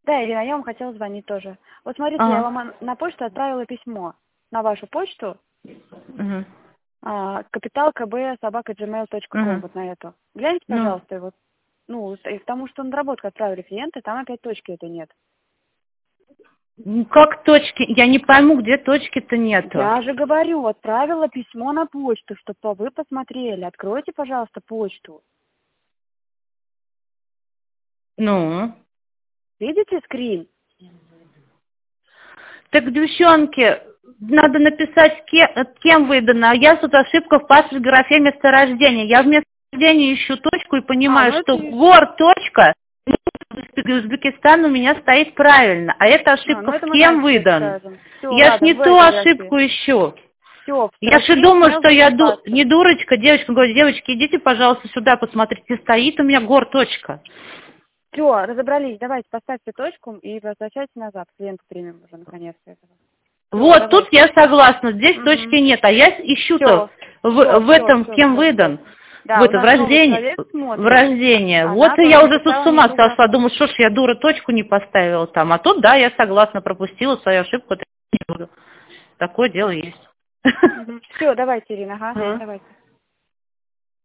Да, Ирина, я вам хотела звонить тоже. Вот смотрите, я вам на почту отправила письмо. На вашу почту. capitalkb@gmail.com, вот на эту. Гляньте, пожалуйста, вот. Ну, и потому что на доработку отправили клиенты, там опять точки этой нет. Как точки? Я не пойму, где точки-то нету. Я же говорю, отправила письмо на почту, чтобы вы посмотрели. Откройте, пожалуйста, почту. Ну? Видите скрин? Так, девчонки, надо написать, кем выдано. А я тут ошибка в паспорт графе месторождения. Я в месторождении ищу точку и понимаю, ну что это... гор точка Узбекистан у меня стоит правильно. А эта ошибка это в кем выдан? Всё, Я ладно, ж не ту ошибку ищу. Всё, Я же думаю, что я не дурочка. Девочка говорит, девочки, идите, пожалуйста, сюда посмотрите. Стоит у меня гор точка. Все, разобрались. Давайте поставьте точку и возвращайте назад. Клиент примем уже наконец-то этого. Вот, давайте. Тут я согласна, здесь точки нет, а я ищу-то в этом, кем выдан. Да, в рождение. Вот и я уже тут с ума сошла, думаю, что ж я дура точку не поставила там. А тут, да, я согласна, пропустила свою ошибку. Такое дело есть. Все, давайте, Ирина, давайте.